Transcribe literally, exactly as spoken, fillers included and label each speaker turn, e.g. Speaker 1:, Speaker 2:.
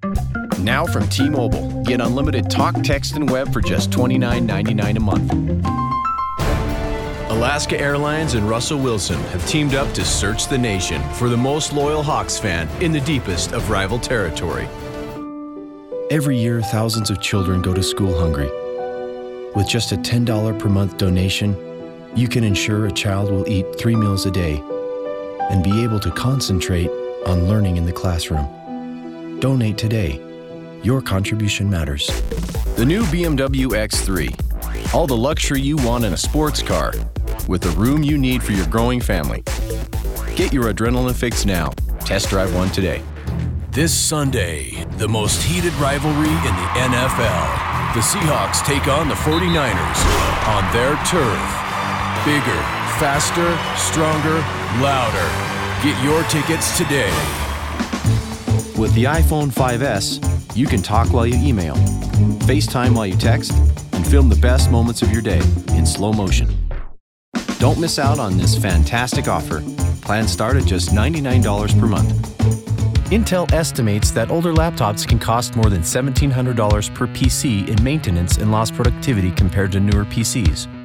Speaker 1: Now from T-Mobile, get unlimited talk, text, and web for just twenty-nine ninety-nine a month. Alaska Airlines and Russell Wilson have teamed up to search the nation for the most loyal Hawks fan in the deepest of rival territory. Every year, thousands of children go to school hungry. With just a ten dollars per month donation, you can ensure a child will eat three meals a day and be able to concentrate on learning in the classroom. Donate today. Your contribution matters. The new B M W X three. All the luxury you want in a sports car, with the room you need for your growing family. Get your adrenaline fix now. Test drive one today. This Sunday, the most heated rivalry in the N F L. The Seahawks take on the forty-niners on their turf. Bigger, faster, stronger, louder. Get your tickets today. With the iPhone five S, you can talk while you email, FaceTime while you text, and film the best moments of your day in slow motion. Don't miss out on this fantastic offer. Plans start at just ninety-nine dollars per month. Intel estimates that older laptops can cost more than seventeen hundred dollars per P C in maintenance and lost productivity compared to newer P Cs.